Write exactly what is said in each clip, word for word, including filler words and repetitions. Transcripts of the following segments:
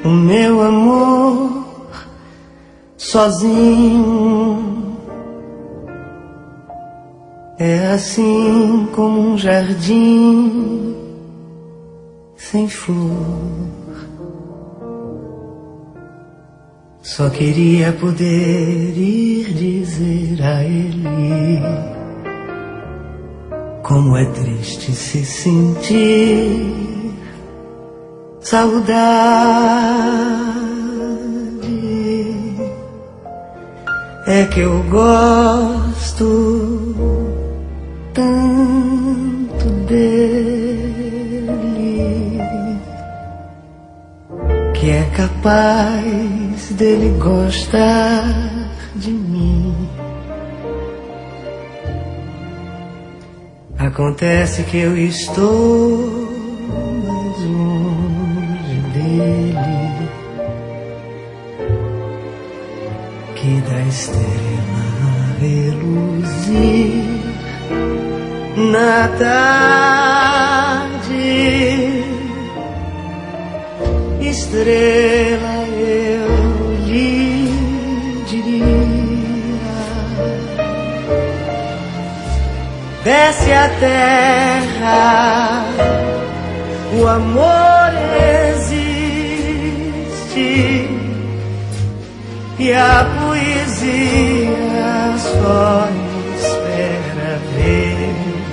o meu amor sozinho. É assim como um jardim sem flor. Só queria poder ir dizer a ele como é triste se sentir saudade. É que eu gosto tanto dele que é capaz dele gostar de mim. Acontece que eu estou mais longe dele que da estrela a reluzir na tarde. Estrela, eu lhe diria, desce a terra, o amor existe e a poesia só espera ver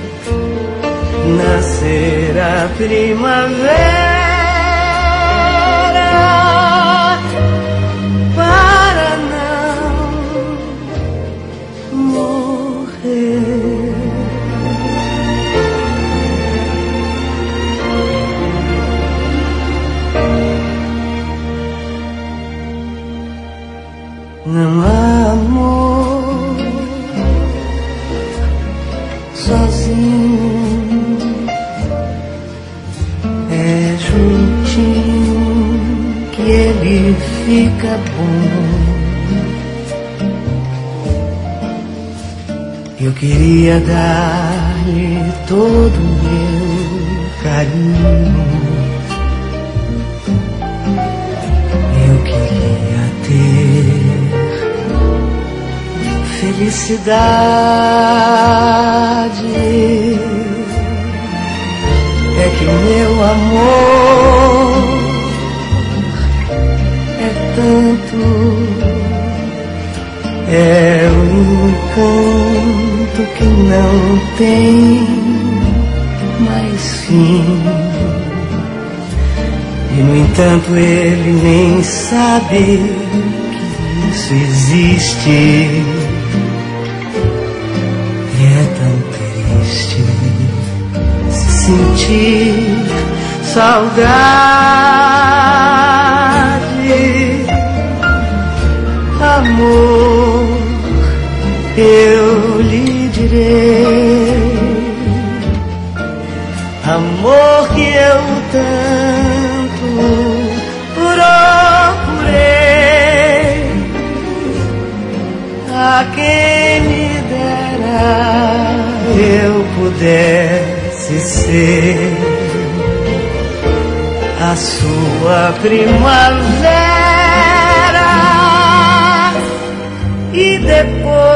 nascer a primavera para não morrer. Não há amor sozinho, é juntinho que ele fica bom. Eu queria dar-lhe todo o meu carinho, eu queria ter felicidade. É que meu amor é tanto, é um encanto que não tem mais fim. E no entanto ele nem sabe que isso existe. E é tão triste se sentir saudade. Amor, eu lhe direi, amor que eu tanto procurei, a quem me dera eu pudesse ser a sua primavera e depois